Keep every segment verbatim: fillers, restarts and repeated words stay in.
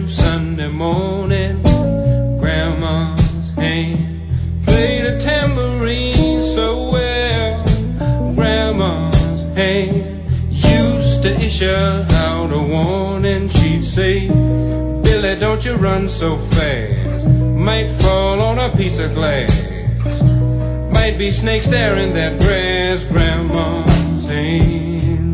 Sunday morning, Grandma's hand played a tambourine so well. Grandma's hand used to issue out a warning. She'd say, Billy, don't you run so fast, might fall on a piece of glass, might be snakes there in that grass. Grandma's hand,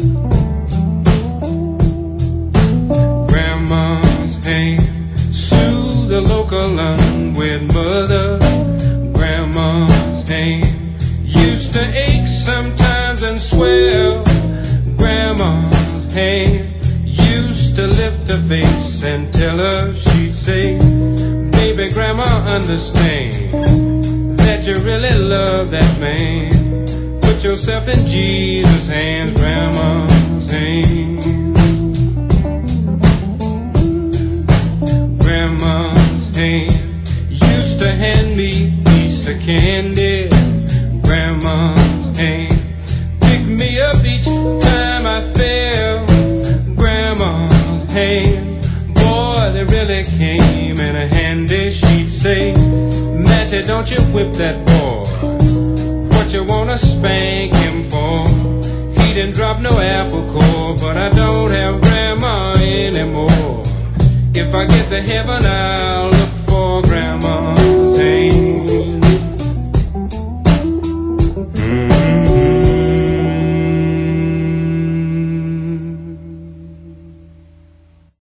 Grandma's hand soothed the local unwed mother. Grandma's hand used to ache sometimes and swell. Grandma's hand used to lift her face and tell her, she'd say, baby, Grandma, understand that you really love that man. Put yourself in Jesus' hands. Grandma's hand, Grandma's hand used to hand me a piece of candy. Grandma's hand picked me up each time I fell. Grandma's hand, boy, they really came in a handy. She'd say, Matty, don't you whip that boy, what you wanna spank him for? He didn't drop no apple core, but I don't have Grandma anymore. If I get to heaven, I'll